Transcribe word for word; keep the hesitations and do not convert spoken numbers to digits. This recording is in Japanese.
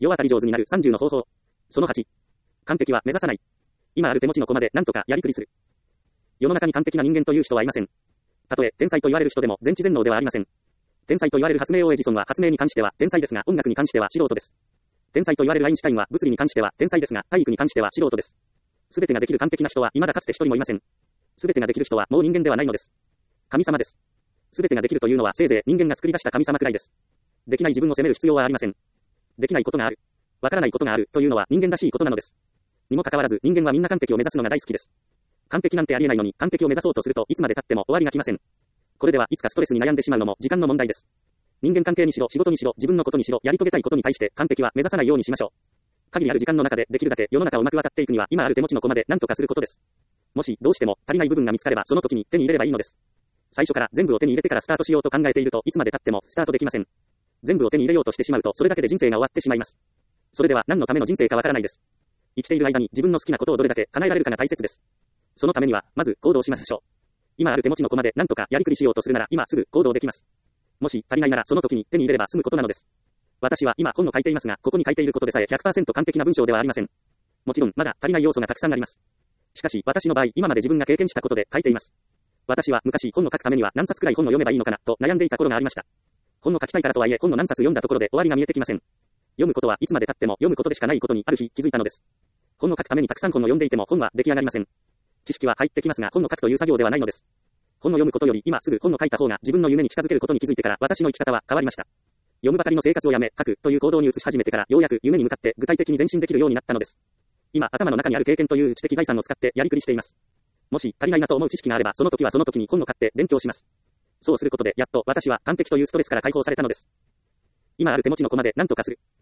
世渡り上手になるさんじゅうの方法。そのはち。完璧は目指さない。今ある手持ちの駒で何とかやりくりする。世の中に完璧な人間という人はいません。たとえ天才と言われる人でも全知全能ではありません。天才と言われる発明王エジソンは発明に関しては天才ですが音楽に関しては素人です。天才と言われるアインシュタインは物理に関しては天才ですが体育に関しては素人です。すべてができる完璧な人は未だかつて一人もいません。すべてができる人はもう人間ではないのです。神様です。すべてができるというのはせいぜい人間が作り出した神様くらいです。できない自分を責める必要はありません。できないことがある。わからないことがあるというのは人間らしいことなのです。にもかかわらず人間はみんな完璧を目指すのが大好きです。完璧なんてありえないのに完璧を目指そうとするといつまで経っても終わりが来ません。これではいつかストレスに悩んでしまうのも時間の問題です。人間関係にしろ仕事にしろ自分のことにしろやり遂げたいことに対して完璧は目指さないようにしましょう。限りある時間の中でできるだけ世の中をうまく渡っていくには今ある手持ちの駒で何とかすることです。もしどうしても足りない部分が見つかればその時に手に入れればいいのです。最初から全部を手に入れてからスタートしようと考えているといつまで経ってもスタートできません。全部を手に入れようとしてしまうとそれだけで人生が終わってしまいます。それでは何のための人生かわからないです。生きている間に自分の好きなことをどれだけ叶えられるかが大切です。そのためにはまず行動しましょう。今ある手持ちの駒で何とかやりくりしようとするなら今すぐ行動できます。もし足りないならその時に手に入れれば済むことなのです。私は今本を書いていますが、ここに書いていることでさえ ひゃくパーセント 完璧な文章ではありません。もちろんまだ足りない要素がたくさんあります。しかし私の場合今まで自分が経験したことで書いています。私は昔本を書くためには何冊くらい本を読めばいいのかなと悩んでいた頃がありました。本を書きたいからとはいえ本の何冊読んだところで終わりが見えてきません。読むことはいつまで経っても読むことでしかないことにある日気づいたのです。本を書くためにたくさん本を読んでいても本は出来上がりません。知識は入ってきますが本を書くという作業ではないのです。本を読むことより今すぐ本を書いた方が自分の夢に近づけることに気づいてから私の生き方は変わりました。読むばかりの生活をやめ書くという行動に移し始めてからようやく夢に向かって具体的に前進できるようになったのです。今頭の中にある経験という知的財産を使ってやりくりしています。もし足りないなと思う知識があればその時はその時に本を買って勉強します。そうすることでやっと私は完璧というストレスから解放されたのです。今ある手持ちの駒で何とかする。